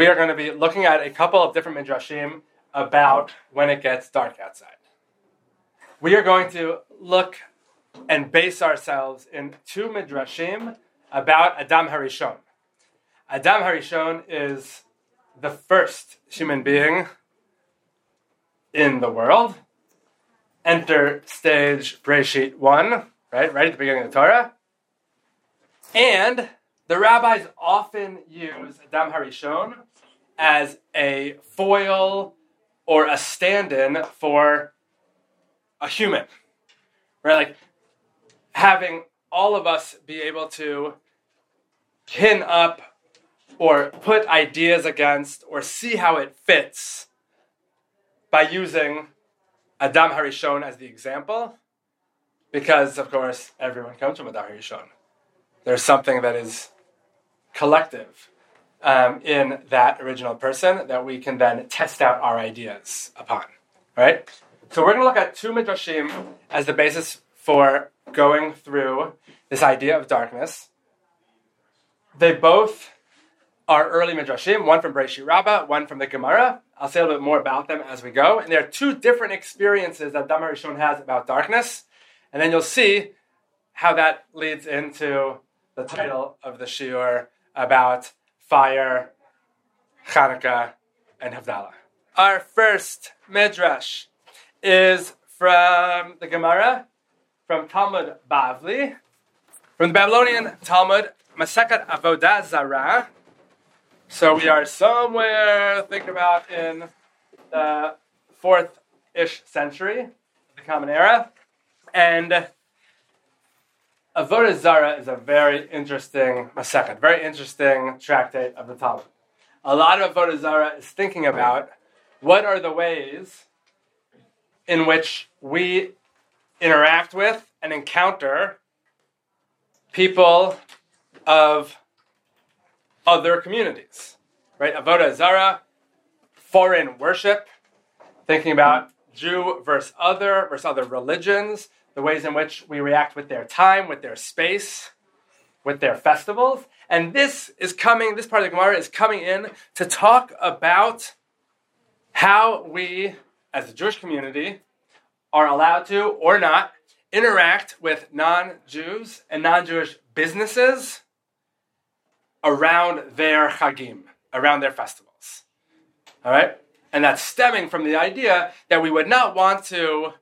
we are going to be looking at a couple of different midrashim about when it gets dark outside. We are going to look and base ourselves in two midrashim about Adam Harishon. Adam Harishon is the first human being in the world. Enter stage Breshit 1, right at the beginning of the Torah. And the rabbis often use Adam Harishon as a foil or a stand-in for a human, right? Like having all of us be able to pin up or put ideas against or see how it fits by using Adam Harishon as the example, because, of course, everyone comes from Adam Harishon. There's something that is collective in that original person that we can then test out our ideas upon, right? So we're going to look at two midrashim as the basis for going through this idea of darkness. They both are early midrashim, one from Breshit Rabbah, one from the Gemara. I'll say a little bit more about them as we go. And there are two different experiences that Adam Harishon has about darkness. And then you'll see how that leads into the title of the shiur about fire, Hanukkah, and Havdalah. Our first midrash is from the Gemara, from Talmud Bavli, from the Babylonian Talmud, Masechet Avodah Zarah. So we are somewhere, think about in the 4th-ish century, the Common Era. And Avodah Zarah is a very interesting Masechet, very interesting tractate of the Talmud. A lot of Avodah Zarah is thinking about what are the ways in which we interact with and encounter people of other communities, right? Avodah Zarah, foreign worship, thinking about Jew versus other religions, the ways in which we react with their time, with their space, with their festivals. And this part of the Gemara is coming in to talk about how we, as a Jewish community, are allowed to, or not, interact with non-Jews and non-Jewish businesses around their chagim, around their festivals. All right? And that's stemming from the idea that we would not want to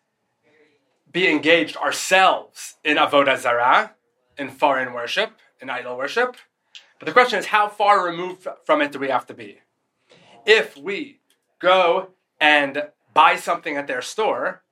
be engaged ourselves in Avodah Zarah, in foreign worship, in idol worship. But the question is, how far removed from it do we have to be? If we go and buy something at their store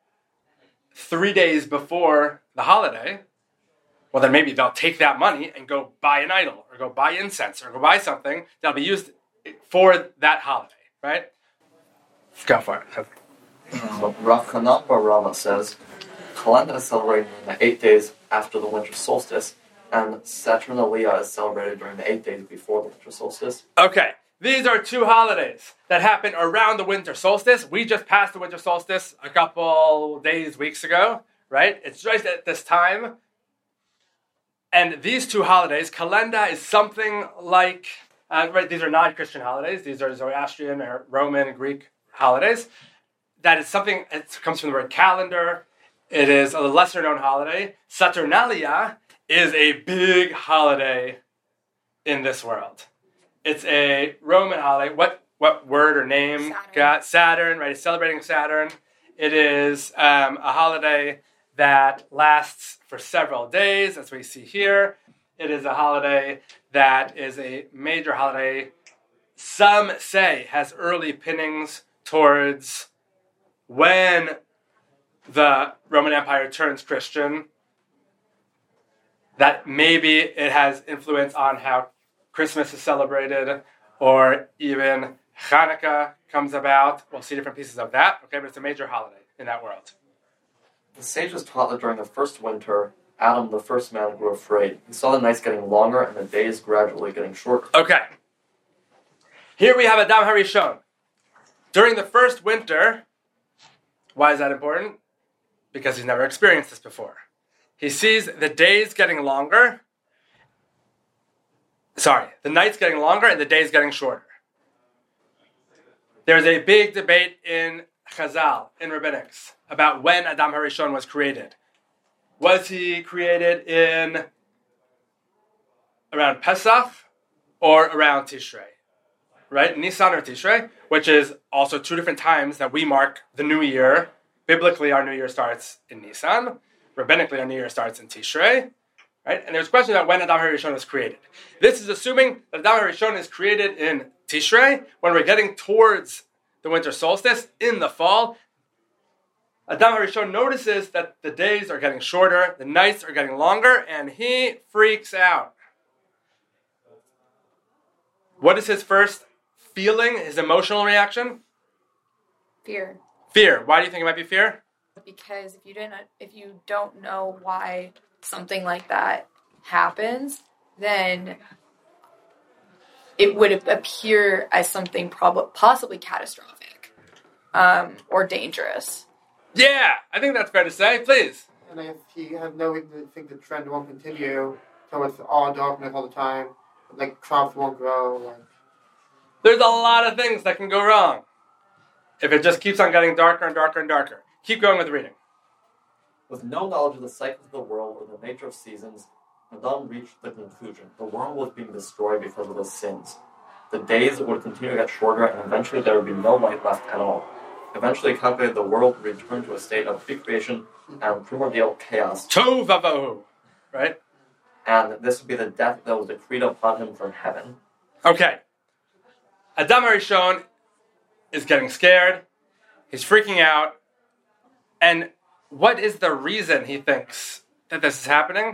3 days before the holiday, well, then maybe they'll take that money and go buy an idol, or go buy incense, or go buy something that'll be used for that holiday, right? Go for it. Rav Chanan bar Rava says, Kalenda is celebrated during the 8 days after the winter solstice, and Saturnalia is celebrated during the 8 days before the winter solstice. Okay, these are two holidays that happen around the winter solstice. We just passed the winter solstice a couple days, weeks ago, right? It's right at this time. And these two holidays, Kalenda is something like, right, these are non-Christian holidays. These are Zoroastrian or Roman, Greek holidays. That is something, it comes from the word calendar. It is a lesser-known holiday. Saturnalia is a big holiday in this world. It's a Roman holiday. What word or name? Saturn, right? It's celebrating Saturn. It is a holiday that lasts for several days, as we see here. It is a holiday that is a major holiday. Some say has early pinnings towards when the Roman Empire turns Christian, that maybe it has influence on how Christmas is celebrated, or even Hanukkah comes about. We'll see different pieces of that, okay, but it's a major holiday in that world. The sages taught that during the first winter, Adam, the first man, grew afraid. He saw the nights getting longer and the days gradually getting shorter. Okay. Here we have Adam Harishon. During the first winter, why is that important? Because he's never experienced this before. He sees the days getting longer. The nights getting longer and the days getting shorter. There's a big debate in Chazal, in Rabbinics, about when Adam HaRishon was created. Was he created in around Pesach or around Tishrei? Right? Nisan or Tishrei, which is also two different times that we mark the new year. Biblically, our new year starts in Nisan. Rabbinically, our new year starts in Tishrei. Right? And there's a question about when Adam HaRishon was created. This is assuming that Adam HaRishon is created in Tishrei, when we're getting towards the winter solstice, in the fall. Adam HaRishon notices that the days are getting shorter, the nights are getting longer, and he freaks out. What is his first feeling, his emotional reaction? Fear. Fear. Why do you think it might be fear? Because if you don't know why something like that happens, then it would appear as something possibly catastrophic or dangerous. Yeah, I think that's fair to say. Please. And if you have no reason to think the trend won't continue, so it's all darkness all the time, like crops won't grow. There's a lot of things that can go wrong if it just keeps on getting darker and darker and darker. Keep going with reading. With no knowledge of the cycles of the world or the nature of seasons, Adam reached the conclusion the world was being destroyed because of his sins. The days would continue to get shorter, and eventually there would be no light left at all. Eventually, he calculated the world would return to a state of pre-creation and primordial chaos. Tohu vavohu, right? And this would be the death that was decreed upon him from heaven. Okay. Adam HaRishon is getting scared. He's freaking out. And what is the reason he thinks that this is happening?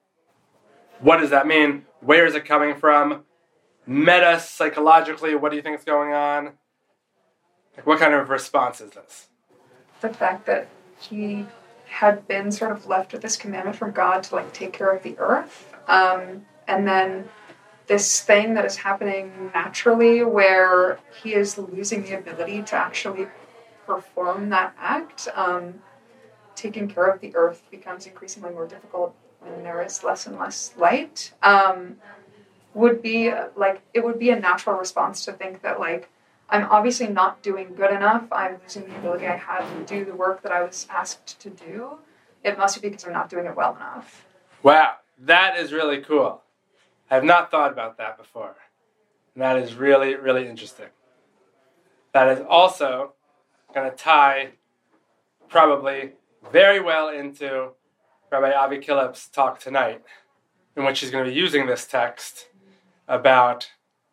What does that mean? Where is it coming from? Meta, psychologically, what do you think is going on? Like, what kind of response is this? The fact that he had been sort of left with this commandment from God to take care of the earth. And then this thing that is happening naturally where he is losing the ability to actually perform that act. Taking care of the earth becomes increasingly more difficult when there is less and less light. Would be it would be a natural response to think that I'm obviously not doing good enough. I'm losing the ability I had to do the work that I was asked to do. It must be because I'm not doing it well enough. Wow, that is really cool. I have not thought about that before. And that is really, really interesting. That is also going to tie probably very well into Rabbi Avi Killip's talk tonight, in which he's going to be using this text about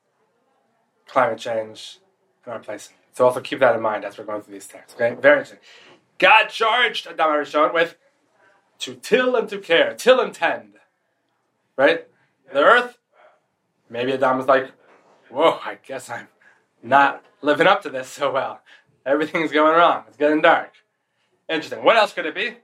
climate change and our place. So also keep that in mind as we're going through these texts. Okay, very interesting. God charged Adam HaRishon with to till and to care, till and tend. Right? The earth. Maybe Adam was like, whoa, I guess I'm not living up to this so well. Everything's going wrong. It's getting dark. Interesting. What else could it be?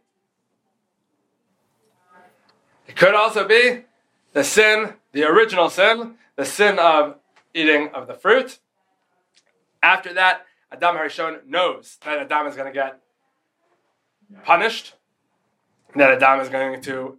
It could also be the sin, the original sin, the sin of eating of the fruit. After that, Adam HaRishon knows that Adam is going to get punished, that Adam is going to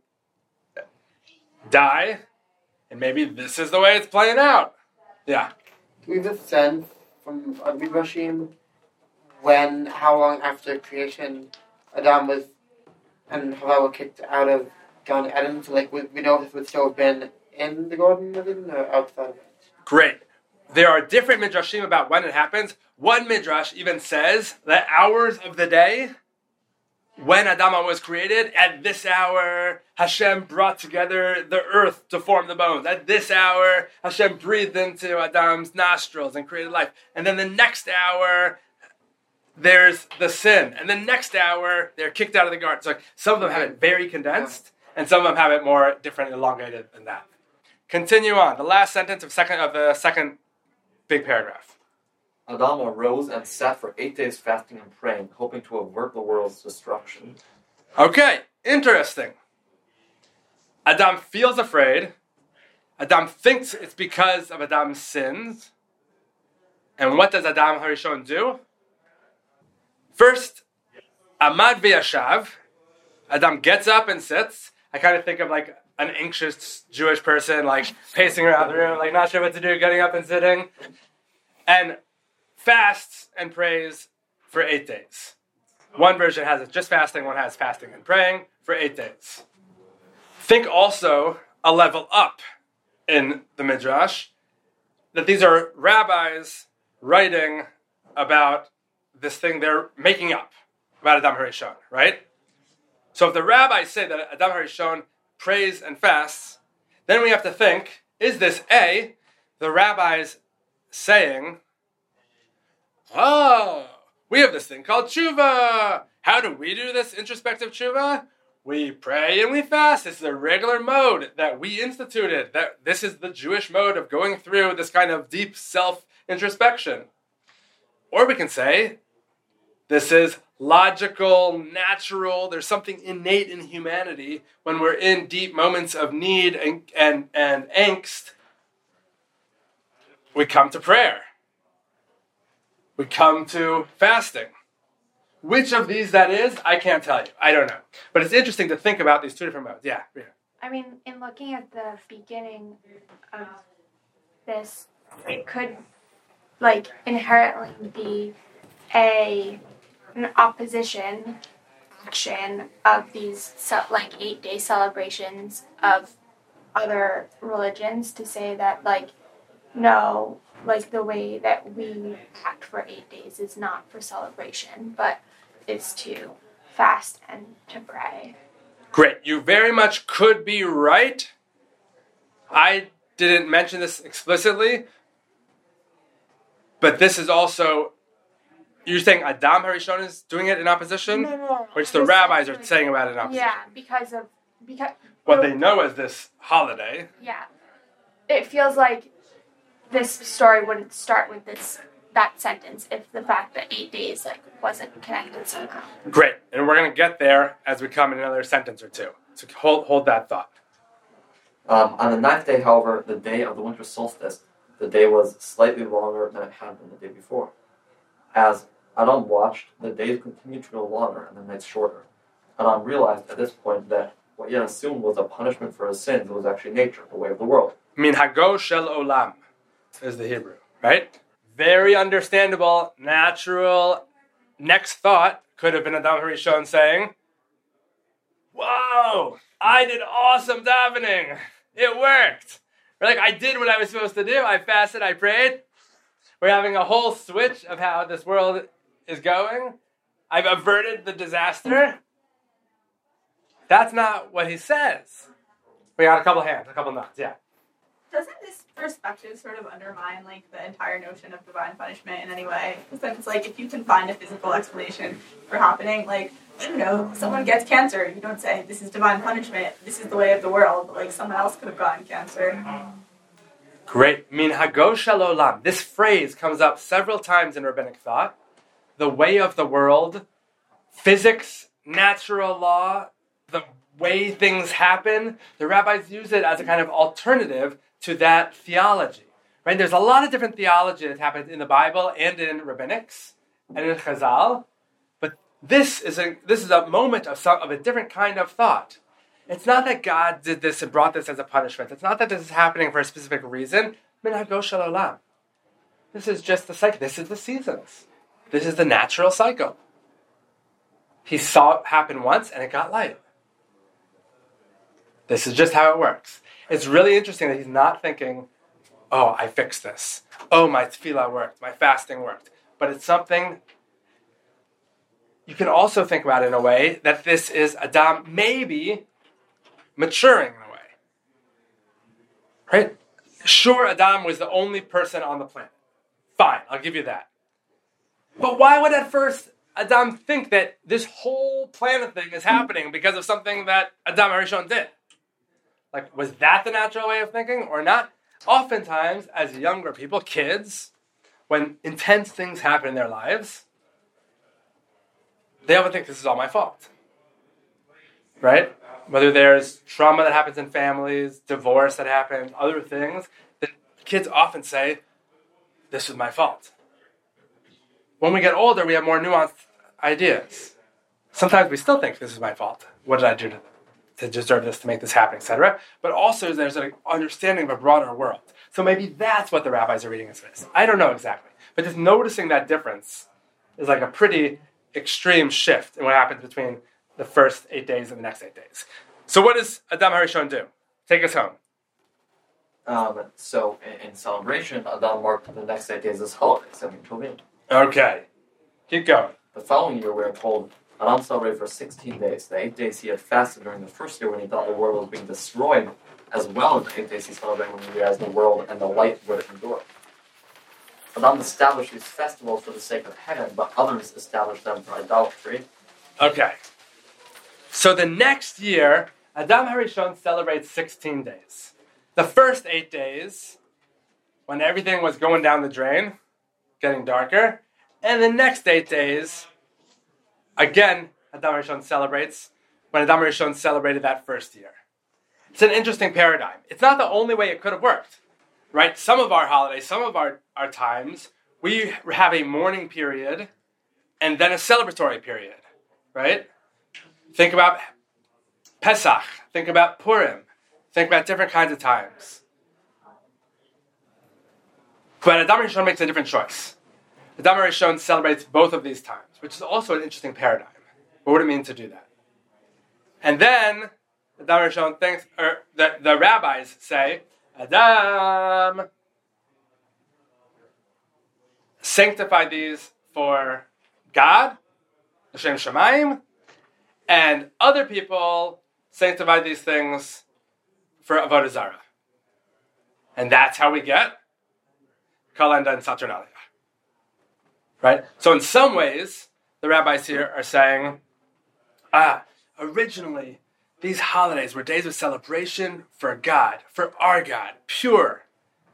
die, and maybe this is the way it's playing out. Yeah. Do we have a sense from Midrashim how long after creation Adam was and Hava were kicked out of Gan Eden? So we know if this would still have been in the Garden of Eden or outside of it? Great. There are different midrashim about when it happens. One midrash even says the hours of the day when Adama was created, at this hour, Hashem brought together the earth to form the bones. At this hour, Hashem breathed into Adam's nostrils and created life. And then the next hour, there's the sin. And the next hour, they're kicked out of the garden. So some of them have it very condensed, and some of them have it more different, elongated than that. Continue on. The last sentence of the second big paragraph. Adam arose and sat for 8 days fasting and praying, hoping to avert the world's destruction. Okay, interesting. Adam feels afraid. Adam thinks it's because of Adam's sins. And what does Adam HaRishon do? First, Amad v'yashav. Adam gets up and sits. I kind of think of an anxious Jewish person, pacing around the room, not sure what to do, getting up and sitting. And fasts and prays for 8 days. One version has it just fasting, one has fasting and praying for 8 days. Think also a level up in the Midrash, that these are rabbis writing about this thing they're making up about Adam HaRishon, right? So if the rabbis say that Adam HaRishon prays and fasts, then we have to think, is this A, the rabbis saying, oh, we have this thing called tshuva. How do we do this introspective tshuva? We pray and we fast. This is a regular mode that we instituted. That this is the Jewish mode of going through this kind of deep self-introspection. Or we can say, this is logical, natural. There's something innate in humanity when we're in deep moments of need and angst. We come to prayer. We come to fasting. Which of these that is, I can't tell you. I don't know. But it's interesting to think about these two different modes. Yeah, Rita. I mean, in looking at the beginning of this, it could, inherently be an opposition action of these, 8-day celebrations of other religions to say that, no, the way that we act for 8 days is not for celebration, but is to fast and to pray. Great. You very much could be right. I didn't mention this explicitly, but this is also, you're saying Adam HaRishon is doing it in opposition? No. Which the rabbis are saying about it in opposition. Yeah, because What they know as this holiday. Yeah. It feels like this story wouldn't start with that sentence if the fact that 8 days wasn't connected somehow. Great, and we're going to get there as we come in another sentence or two. So hold that thought. On the 9th day, however, the day of the winter solstice, the day was slightly longer than it had been the day before. As Adam watched, the days continued to grow longer and the nights shorter. Adam realized at this point that what he had assumed was a punishment for his sins was actually nature, the way of the world. Minhago shel olam is the Hebrew, right? Very understandable, natural. Next thought could have been Adam HaRishon saying, whoa, I did awesome davening. It worked. Or I did what I was supposed to do. I fasted, I prayed. We're having a whole switch of how this world is going. I've averted the disaster. That's not what he says. We got a couple hands, a couple nods, yeah. Doesn't this perspective sort of undermine the entire notion of divine punishment in any way? Because if you can find a physical explanation for happening, I don't know, someone gets cancer, you don't say this is divine punishment, this is the way of the world. Someone else could have gotten cancer. Great. Minhago shel olam. This phrase comes up several times in rabbinic thought. The way of the world, physics, natural law, the way things happen. The rabbis use it as a kind of alternative to that theology. Right? There's a lot of different theology that happens in the Bible and in rabbinics and in Chazal. But this is a moment of a different kind of thought. It's not that God did this and brought this as a punishment. It's not that this is happening for a specific reason. Minhago shel olam. This is just the cycle. This is the seasons. This is the natural cycle. He saw it happen once and it got light. This is just how it works. It's really interesting that he's not thinking, oh, I fixed this. Oh, my tefillah worked. My fasting worked. But it's something you can also think about in a way that this is Adam maybe maturing in a way. Right? Sure, Adam was the only person on the planet. Fine, I'll give you that. But why would at first Adam think that this whole planet thing is happening because of something that Adam HaRishon did? Was that the natural way of thinking or not? Oftentimes, as younger people, kids, when intense things happen in their lives, they often think this is all my fault. Right? Whether there's trauma that happens in families, divorce that happens, other things, the kids often say, this is my fault. When we get older, we have more nuanced ideas. Sometimes we still think this is my fault. What did I do to deserve this, to make this happen, etc. But also there's an understanding of a broader world. So maybe that's what the rabbis are reading as this. I don't know exactly. But just noticing that difference is like a pretty extreme shift in what happens between the first 8 days and the next 8 days. So what does Adam HaRishon do? Take us home. So in celebration, Adam marked the next 8 days as holidays, Yom Tovim. Okay. Keep going. The following year, we are told Adam celebrated for 16 days. The 8 days he had fasted during the first year when he thought the world was being destroyed, as well as the 8 days he celebrated when he realized the world and the light would endure. Adam established these festivals for the sake of heaven, but others established them for idolatry. Okay. So the next year, Adam HaRishon celebrates 16 days. The first 8 days, when everything was going down the drain, getting darker, and the next 8 days, again, Adam HaRishon celebrates when Adam HaRishon celebrated that first year. It's an interesting paradigm. It's not the only way it could have worked, right? Some of our holidays, some of our times, we have a mourning period and then a celebratory period, right? Think about Pesach. Think about Purim. Think about different kinds of times. But Adam HaRishon makes a different choice. Adam HaRishon celebrates both of these times, which is also an interesting paradigm. What would it mean to do that? And then Adam HaRishon thinks, or the rabbis say, Adam, sanctify these for God, Hashem Shamayim, and other people sanctify these things for Avodah Zarah. And that's how we get Kalenda and Saturnalia. Right? So in some ways, the rabbis here are saying, originally, these holidays were days of celebration for God, for our God, pure.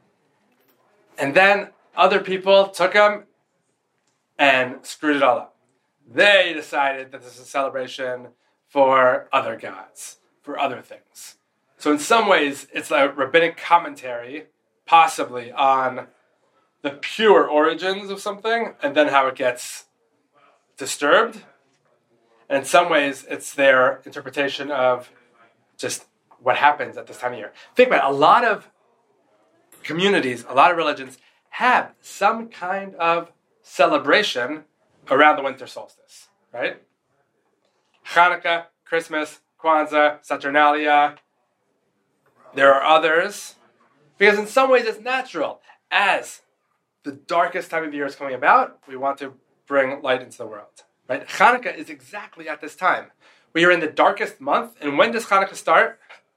And then other people took them and screwed it all up. They decided that this is a celebration for other gods, for other things. So in some ways, it's a rabbinic commentary, possibly, on the pure origins of something, and then how it gets disturbed. And in some ways, it's their interpretation of just what happens at this time of year. Think about it. A lot of communities, a lot of religions have some kind of celebration around the winter solstice, right? Hanukkah, Christmas, Kwanzaa, Saturnalia. There are others, because in some ways it's natural. As the darkest time of year is coming about, we want to bring light into the world. Right? Hanukkah is exactly at this time. We are in the darkest month, and when does Hanukkah start?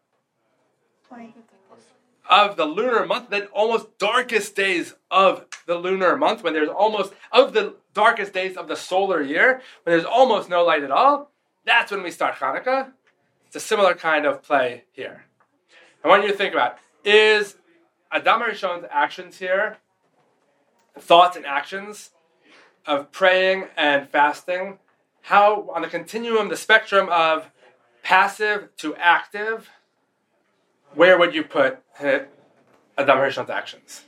25th Of the lunar month, then almost darkest days of the lunar month, when there's almost, of the darkest days of the solar year, when there's almost no light at all, that's when we start Hanukkah. It's a similar kind of play here. I want you to think about, is Adam HaRishon's actions here, thoughts and actions of praying and fasting, how on the continuum, the spectrum of passive to active, where would you put Adam HaRishon's actions?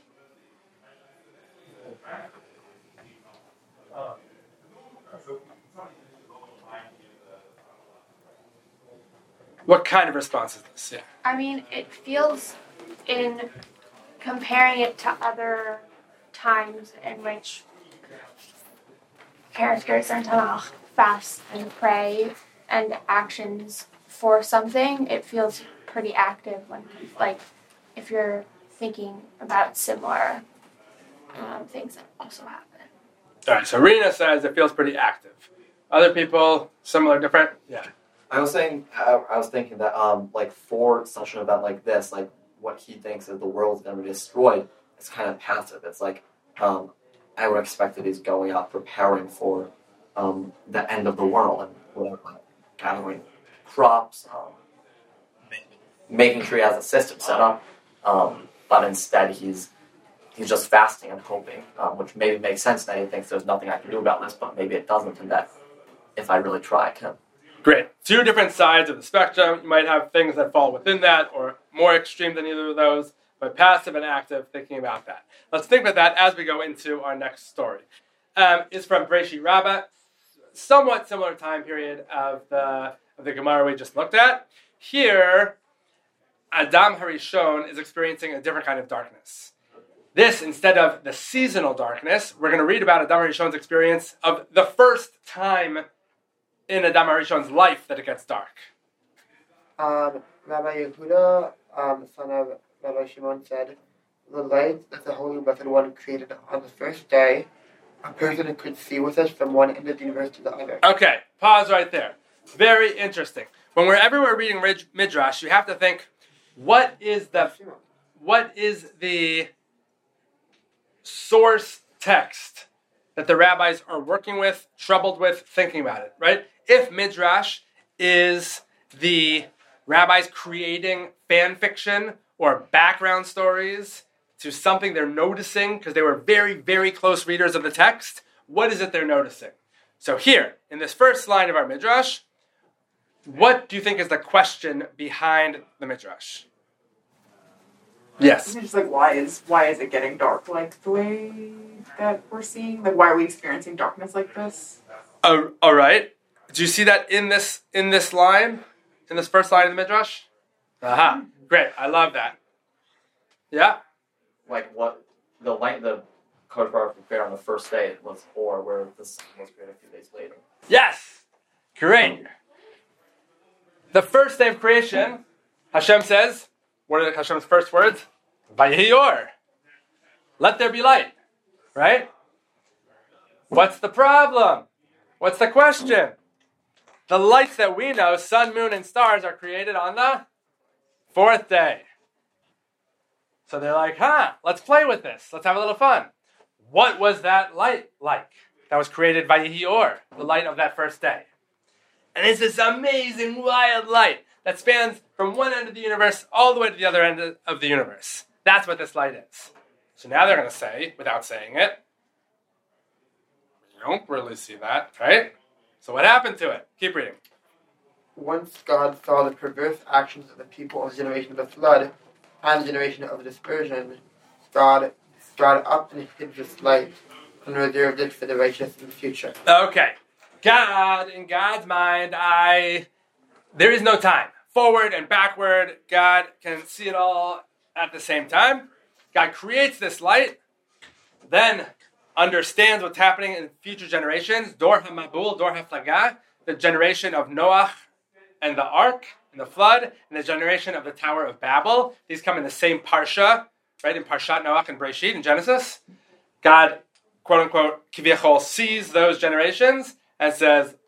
What kind of response is this? Yeah. I mean, it feels, in comparing it to other times in which characters in Tanakh fast and pray and actions for something, it feels pretty active when, like, if you're thinking about similar things that also happen. All right, so Rena says it feels pretty active. Other people, similar, different? Yeah. I was thinking that like for such an event like this, like what he thinks is the world's going to be destroyed, it's kind of passive. It's like I would expect that he's going out preparing for the end of the world and whatever, like gathering crops, making sure he has a system set up. But instead he's just fasting and hoping, which maybe makes sense that he thinks there's nothing I can do about this, but maybe it doesn't, and that if I really try, I can. Great. Two different sides of the spectrum. You might have things that fall within that or more extreme than either of those, but passive and active, thinking about that. Let's think about that as we go into our next story. It's from Breshit Rabbah, somewhat similar time period of the Gemara we just looked at. Here, Adam HaRishon is experiencing a different kind of darkness. This, instead of the seasonal darkness, we're going to read about Adam HaRishon's experience of the first time in Adam HaRishon's life that it gets dark. Rabbi Yehuda, son of Rabbi Shimon, said, "The light that the Holy Blessed One created on the first day, a person could see with it from one end of the universe to the other." Okay, pause right there. Very interesting. Whenever we're reading Midrash, you have to think, what is the source text that the rabbis are working with, troubled with, thinking about it, right? If Midrash is the rabbis creating fan fiction or background stories to something they're noticing because they were very, very close readers of the text, what is it they're noticing? So here, in this first line of our Midrash, what do you think is the question behind the Midrash? Yes. Isn't it just like why is it getting dark like the way that we're seeing? Like why are we experiencing darkness like this? All right. Do you see that in this line, in this first line of the Midrash? Aha. Great. I love that. Yeah. Like what the light the Kodesh Baruch Hu created on the first day was, or where the sun was created a few days later. Yes. Great. The first day of creation, Hashem says, what are Hashem's first words? Vayehi or. Let there be light. Right? What's the problem? What's the question? The lights that we know, sun, moon, and stars, are created on the fourth day. So they're like, let's play with this. Let's have a little fun. What was that light like that was created by Vayehi or, the light of that first day? And it's this amazing, wild light that spans from one end of the universe all the way to the other end of the universe. That's what this light is. So now they're going to say, without saying it, you don't really see that, right? So what happened to it? Keep reading. Once God saw the perverse actions of the people of the generation of the flood and the generation of dispersion, God up and hid this light and reserved it for the righteous in the future. Okay. God, in God's mind, there is no time. Forward and backward, God can see it all at the same time. God creates this light, then understands what's happening in future generations. Dor HaMabul, Dor HaFlaga, the generation of Noach and the Ark and the flood, and the generation of the Tower of Babel. These come in the same parsha, right? In Parshat Noach and Breshit in Genesis. God, quote unquote, Kivyachol, sees those generations and says,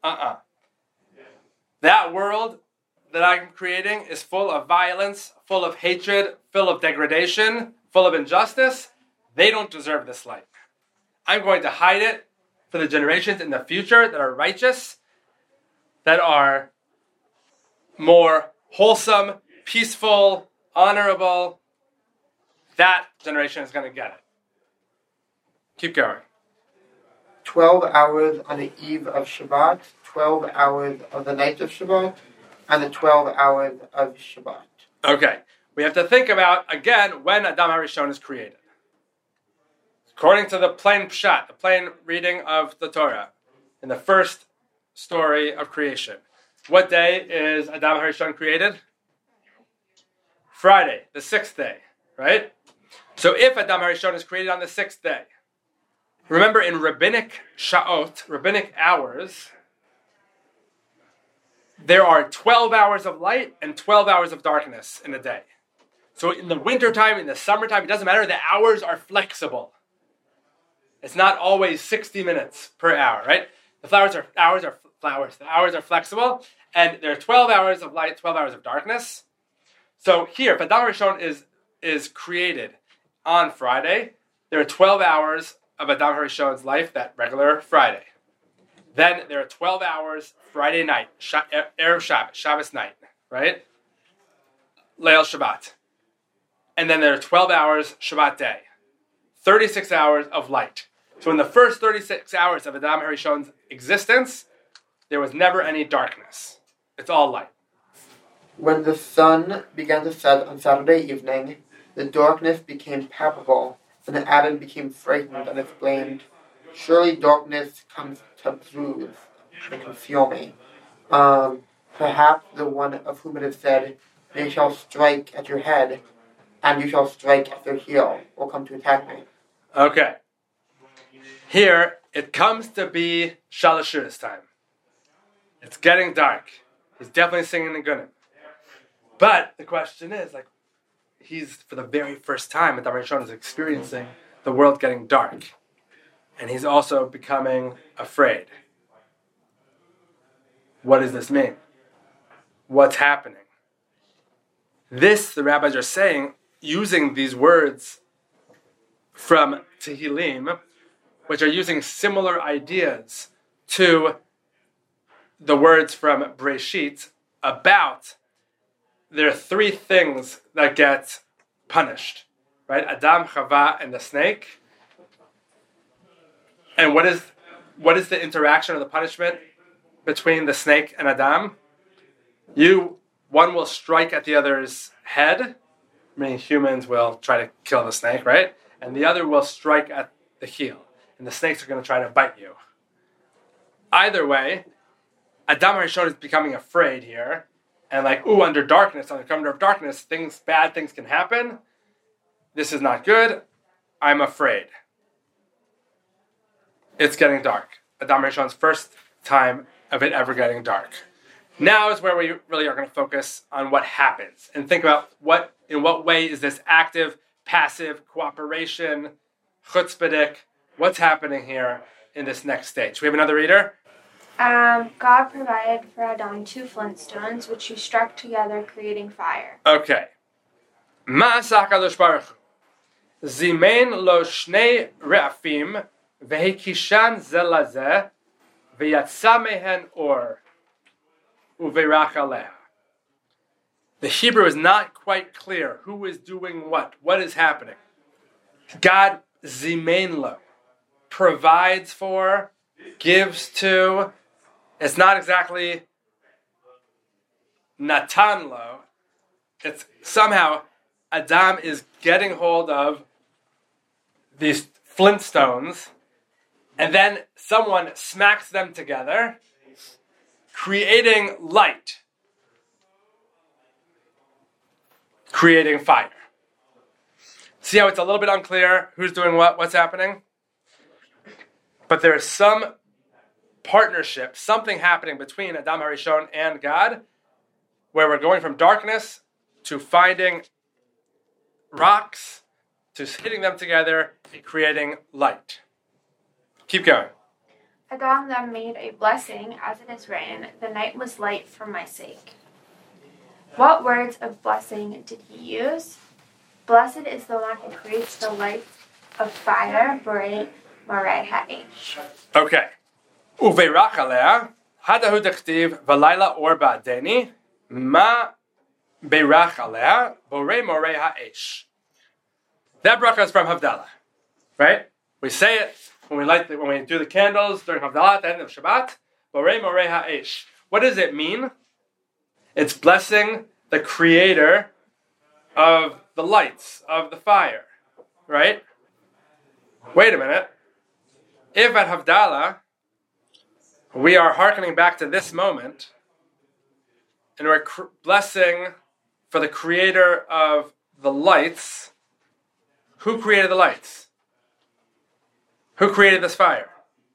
that world that I'm creating is full of violence, full of hatred, full of degradation, full of injustice. They don't deserve this light. I'm going to hide it for the generations in the future that are righteous, that are more wholesome, peaceful, honorable. That generation is going to get it. Keep going. 12 hours on the eve of Shabbat, 12 hours of the night of Shabbat, and the 12 hours of Shabbat. Okay, we have to think about, again, when Adam HaRishon is created. According to the plain pshat, the plain reading of the Torah, in the first story of creation, what day is Adam HaRishon created? Friday, the sixth day, right? So if Adam HaRishon is created on the sixth day, remember in rabbinic sha'ot, rabbinic hours, there are 12 hours of light and 12 hours of darkness in a day. So in the wintertime, in the summertime, it doesn't matter, the hours are flexible. It's not always 60 minutes per hour, right? The hours are flexible, and there are 12 hours of light, 12 hours of darkness. So here, if Adam HaRishon is created on Friday, there are 12 hours of Adam HaRishon's life, that regular Friday. Then there are 12 hours Friday night, Erev Shabbat, Shabbos night, right? Leil Shabbat. And then there are 12 hours Shabbat day. 36 hours of light. So in the first 36 hours of Adam HaRishon's existence, there was never any darkness. It's all light. When the sun began to set on Saturday evening, the darkness became palpable, and Adam became frightened and exclaimed, "Surely darkness comes to bruise and conceal me. Perhaps the one of whom it is said, 'They shall strike at your head,' and you shall strike at their heel, or come to attack me. Okay. Here, it comes to be Shalashuris time. It's getting dark. He's definitely singing the Gunim. But the question is, he's, for the very first time, Adam Rishon is experiencing the world getting dark. And he's also becoming afraid. What does this mean? What's happening? This, the rabbis are saying, using these words from Tehillim, which are using similar ideas to the words from Breshit about there are three things that get punished, right? Adam, Chava, and the snake. And what is the interaction or the punishment between the snake and Adam? One will strike at the other's head, meaning humans will try to kill the snake, right? And the other will strike at the heel. And the snakes are going to try to bite you. Either way, Adam HaRishon is becoming afraid here. And under darkness, under cover of darkness, bad things can happen. This is not good. I'm afraid. It's getting dark. Adam HaRishon's first time of it ever getting dark. Now is where we really are going to focus on what happens and think about in what way is this active, passive, cooperation, chutzpahdik, what's happening here in this next stage. We have another reader? God provided for Adam 2 flint stones, which he struck together, creating fire. Okay. Ma'aseh HaKadosh Baruch Hu. Zimein lo shnei re'afim vehekishan ze lazeh v'yatsa mehen or uveirach aleha. The Hebrew is not quite clear who is doing what is happening. God zimein lo, provides for, gives to. It's not exactly natan lo. It's somehow Adam is getting hold of these flintstones, and then someone smacks them together, creating light, creating fire. See how it's a little bit unclear who's doing what's happening? But there's some partnership, something happening between Adam HaRishon and God, where we're going from darkness to finding rocks, to hitting them together and creating light. Keep going. Adam then made a blessing, as it is written, "The night was light for my sake." What words of blessing did he use? Blessed is the one who creates the light of fire, Borei Morei Ha'esh. Okay. Uveirach alea, hadahu dechtiv, v'layla or ba'deni, ma beirach alea, Borei Morei Ha'esh. That bracha is from Havdalah, right? We say it when we do the candles during Havdalah at the end of Shabbat. Borei Morei Ha'esh. What does it mean? It's blessing the creator of the lights, of the fire, right? Wait a minute. If at Havdalah we are hearkening back to this moment and we're blessing for the creator of the lights, who created the lights? Who created this fire?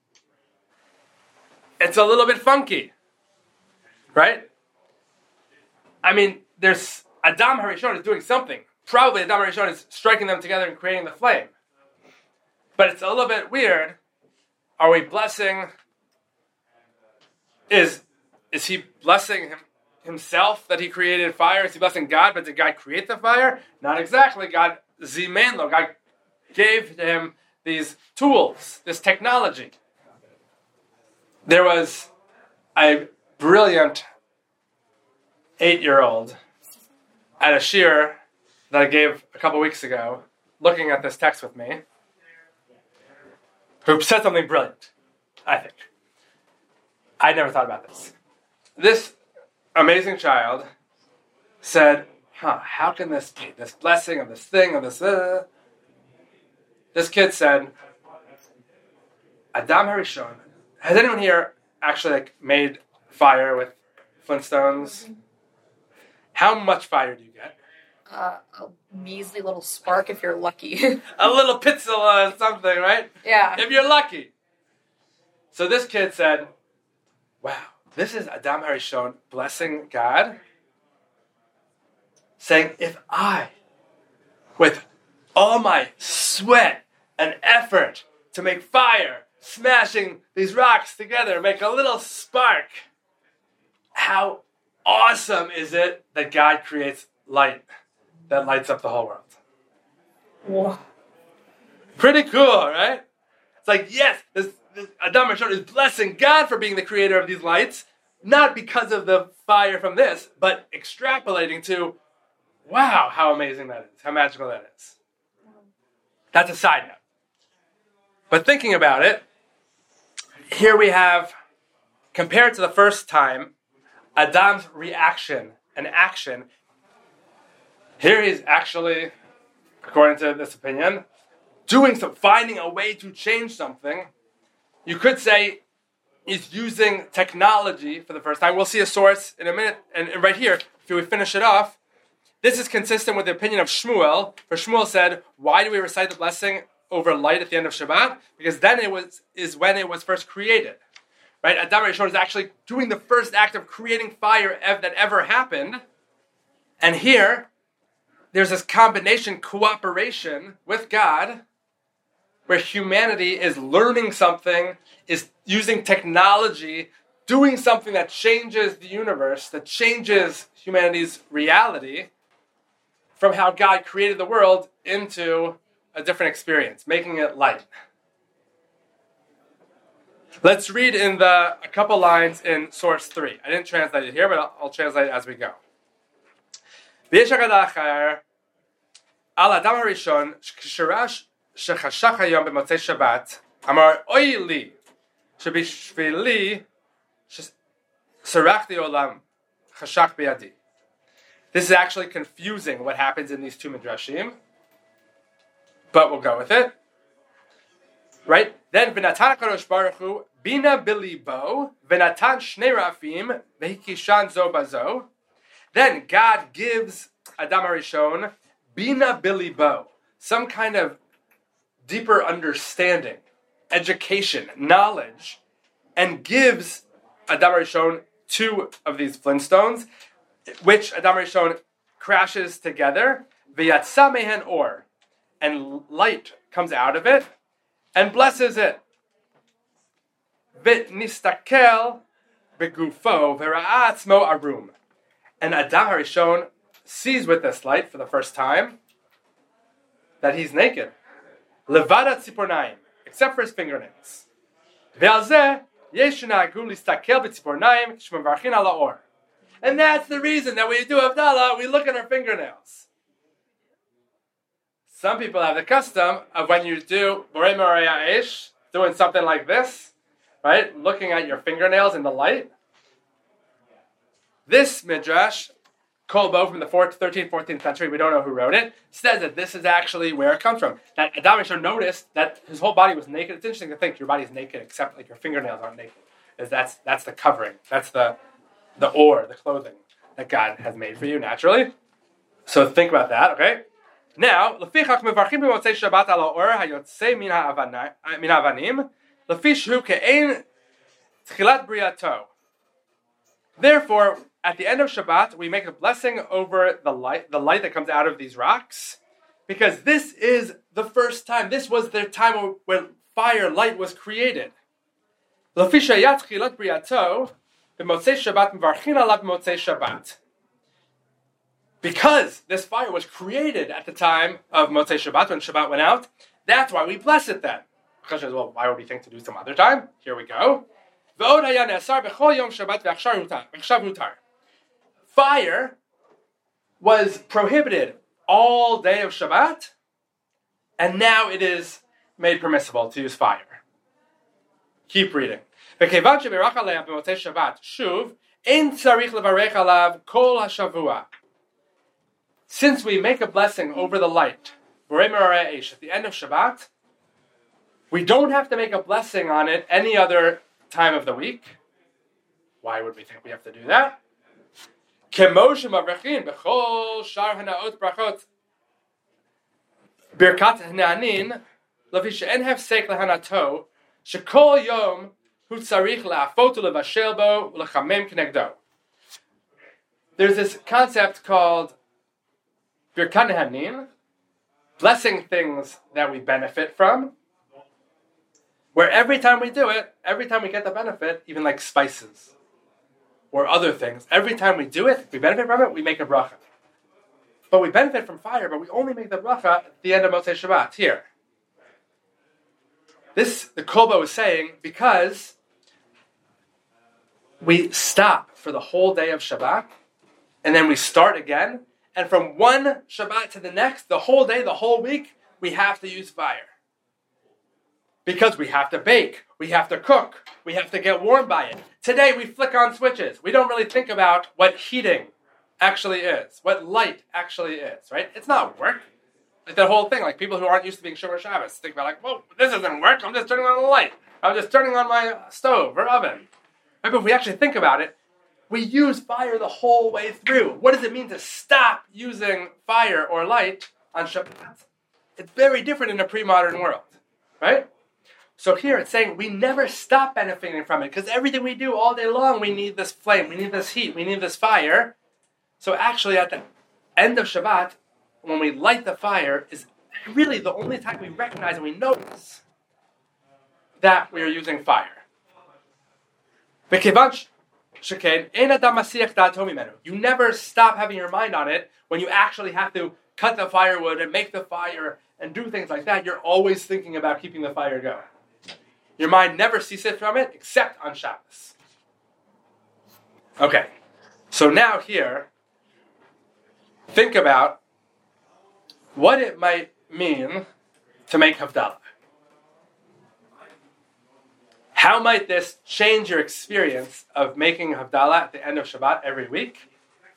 It's a little bit funky, right? I mean, there's Adam HaRishon is doing something. Probably Adam HaRishon is striking them together and creating the flame. But it's a little bit weird. Are we blessing? Is he blessing himself that he created fire? Is he blessing God? But did God create the fire? Not exactly. God zimen lo. God gave to him these tools, this technology. There was a brilliant 8-year-old at a shiur that I gave a couple weeks ago, looking at this text with me, who said something brilliant, I think. I never thought about this. This amazing child said, how can this be? This blessing of this thing, of this... This kid said, Adam HaRishon, has anyone here actually made fire with Flintstones? How much fire do you get? a measly little spark if you're lucky. A little pixel or something, right? Yeah. If you're lucky. So this kid said, wow, this is Adam Harishon blessing God, saying, if I, with all my sweat and effort to make fire, smashing these rocks together, make a little spark, how awesome is it that God creates light that lights up the whole world? Whoa. Pretty cool, right? It's like, yes, this Adam Rishon is blessing God for being the creator of these lights, not because of the fire from this, but extrapolating to, wow, how amazing that is, how magical that is. That's a side note. But thinking about it, here we have, compared to the first time, Adam's reaction and action. Here he's actually, according to this opinion, finding a way to change something. You could say he's using technology for the first time. We'll see a source in a minute, and right here, if we finish it off, this is consistent with the opinion of Shmuel. For Shmuel said, why do we recite the blessing over light at the end of Shabbat? Because then is when it was first created. Right? Adam Rishon is actually doing the first act of creating fire that ever happened. And here, there's this combination, cooperation with God, where humanity is learning something, is using technology, doing something that changes the universe, that changes humanity's reality from how God created the world into a different experience, making it light. Let's read in a couple lines in source 3. I didn't translate it here, but I'll translate it as we go. ויש אגדה אחר על האדם הראשון שרש שחשך היום במוצאי שבת אמר אוי לי שבשבילי שסרחתי עולם חשך בידי. This is actually confusing what happens in these two midrashim, but we'll go with it. Right? Then v'natan HaKadosh Baruch Hu bina bilibo v'natan shnei rafim v'hikishan zo bazo. Then God gives Adam HaRishon bina bilibo, some kind of deeper understanding, education, knowledge, and gives Adam HaRishon two of these flintstones, which Adam HaRishon crashes together, v'yatsa mehen or, and light comes out of it, and blesses it. V'nistakel begufo v'ra'atzmo arum. And Adam HaRishon sees with this light for the first time that he's naked. Levada tzipornaim, except for his fingernails. Ve'alzeh yeshnagu listakel b'tzipornaim shmevarchin ala or. And that's the reason that when we do Havdalah, we look at our fingernails. Some people have the custom of when you do Borei Morei Ha'esh, doing something like this, right? Looking at your fingernails in the light. This midrash, Kolbo from the 13th, 14th century, we don't know who wrote it, says that this is actually where it comes from. That Adam HaRishon noticed that his whole body was naked. It's interesting to think your body's naked except like your fingernails aren't naked. That's the covering. That's the ore, the clothing that God has made for you naturally. So think about that, okay? Now, לפיכך מברכים במוצאי שבת על האור היוצא מן האבנים, לפי שהוא כאין תחילת בריאתו. Therefore, at the end of Shabbat, we make a blessing over the light that comes out of these rocks, because this is the first time. This was the time when fire, light was created. לפי שהיה תחילת בריאתו, במוצאי שבת מברכים עליו במוצאי שבת. Because this fire was created at the time of Motzei Shabbat, when Shabbat went out, that's why we bless it then. The question is, well, why would we think to do some other time? Here we go. Fire was prohibited all day of Shabbat, and now it is made permissible to use fire. Keep reading. Since we make a blessing over the light, Borei Morei Ha'esh, at the end of Shabbat, we don't have to make a blessing on it any other time of the week. Why would we think we have to do that? Kemoshe mavrachin b'chol shar hanaot brachot birkat hananin lefi she'en hefsek lehanato shekol yom hu tzarich la'afot ulevashel bo ulechamem k'negdo. There's this concept called birkat hanin, blessing things that we benefit from, where every time we do it, every time we get the benefit, even like spices or other things, every time we do it, we benefit from it, we make a bracha. But we benefit from fire, but we only make the bracha at the end of Motzei Shabbat, here. This, the Kolbo is saying, because we stop for the whole day of Shabbat, and then we start again, and from one Shabbat to the next, the whole day, the whole week, we have to use fire. Because we have to bake, we have to cook, we have to get warm by it. Today we flick on switches. We don't really think about what heating actually is, what light actually is, right? It's not work. Like the whole thing, like people who aren't used to being Shomer Shabbos think about like, whoa, this isn't work, I'm just turning on the light. I'm just turning on my stove or oven. Right? But if we actually think about it, we use fire the whole way through. What does it mean to stop using fire or light on Shabbat? It's very different in a pre-modern world, right? So here it's saying we never stop benefiting from it because everything we do all day long, we need this flame, we need this heat, we need this fire. So actually at the end of Shabbat, when we light the fire, is really the only time we recognize and we notice that we are using fire. You never stop having your mind on it when you actually have to cut the firewood and make the fire and do things like that. You're always thinking about keeping the fire going. Your mind never ceases from it except on Shabbos. Okay, so now here, think about what it might mean to make Havdalah. How might this change your experience of making Havdalah at the end of Shabbat every week?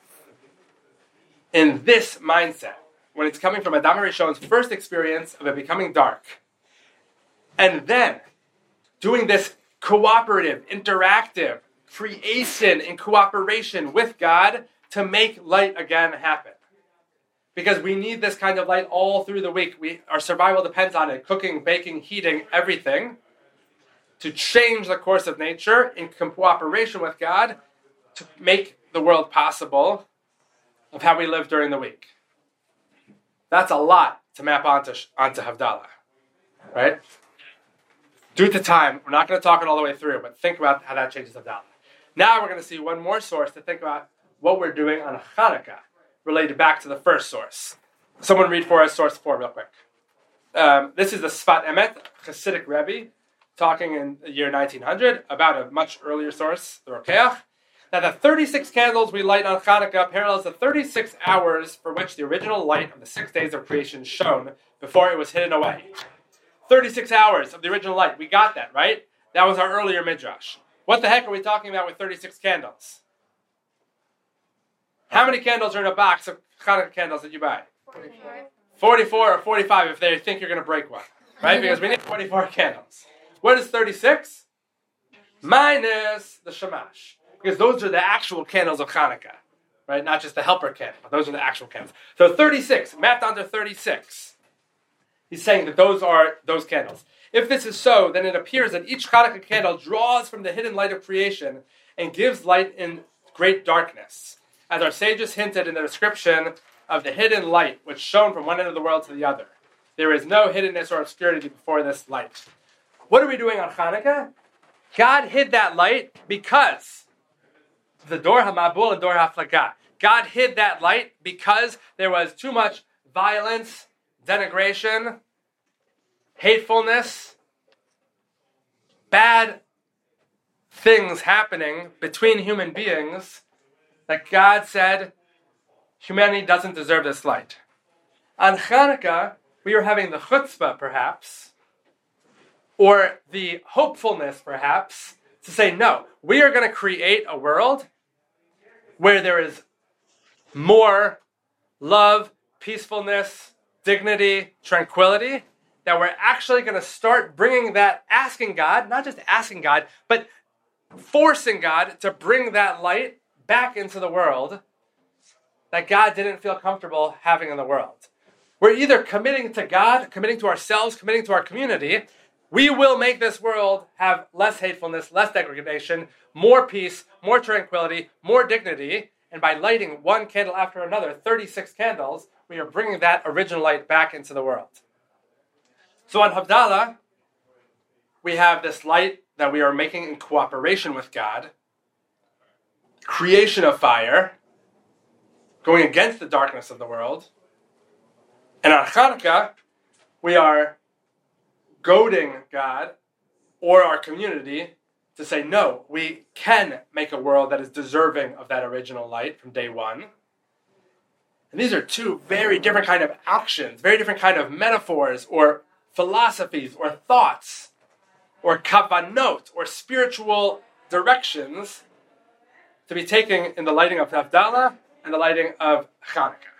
In this mindset, when it's coming from Adam HaRishon's first experience of it becoming dark, and then doing this cooperative, interactive creation in cooperation with God to make light again happen. Because we need this kind of light all through the week. Our survival depends on it. Cooking, baking, heating, everything. To change the course of nature in cooperation with God to make the world possible of how we live during the week. That's a lot to map onto Havdalah. Right? Due to time, we're not going to talk it all the way through, but think about how that changes Havdalah. Now we're going to see one more source to think about what we're doing on Hanukkah, related back to the first source. Someone read for us source 4 real quick. This is the Sfat Emet, Hasidic Rebbe, talking in the year 1900 about a much earlier source, the Rokeach, that the 36 candles we light on Hanukkah parallels the 36 hours for which the original light of the 6 days of creation shone before it was hidden away. 36 hours of the original light. We got that, right? That was our earlier midrash. What the heck are we talking about with 36 candles? How many candles are in a box of Hanukkah candles that you buy? 44 or 45 if they think you're going to break one, right? Because we need 44 candles. What is 36? Minus the shamash. Because those are the actual candles of Hanukkah, right? Not just the helper candle, but those are the actual candles. So 36, mapped onto 36. He's saying that those are those candles. If this is so, then it appears that each Hanukkah candle draws from the hidden light of creation and gives light in great darkness. As our sages hinted in the description of the hidden light which shone from one end of the world to the other. There is no hiddenness or obscurity before this light. What are we doing on Hanukkah? God hid that light because the Dor HaMabul and Dor HaFlagah. God hid that light because there was too much violence, denigration, hatefulness, bad things happening between human beings that God said humanity doesn't deserve this light. On Hanukkah, we are having the chutzpah, perhaps, or the hopefulness, perhaps, to say, no, we are going to create a world where there is more love, peacefulness, dignity, tranquility, that we're actually going to start bringing that, asking God, not just asking God, but forcing God to bring that light back into the world that God didn't feel comfortable having in the world. We're either committing to God, committing to ourselves, committing to our community. We will make this world have less hatefulness, less degradation, more peace, more tranquility, more dignity. And by lighting one candle after another, 36 candles, we are bringing that original light back into the world. So on Havdalah, we have this light that we are making in cooperation with God, creation of fire, going against the darkness of the world. And on Chanukah, we are goading God or our community to say, no, we can make a world that is deserving of that original light from day one. And these are two very different kind of actions, very different kind of metaphors or philosophies or thoughts or kavanot or spiritual directions to be taken in the lighting of Havdalah and the lighting of Chanukah.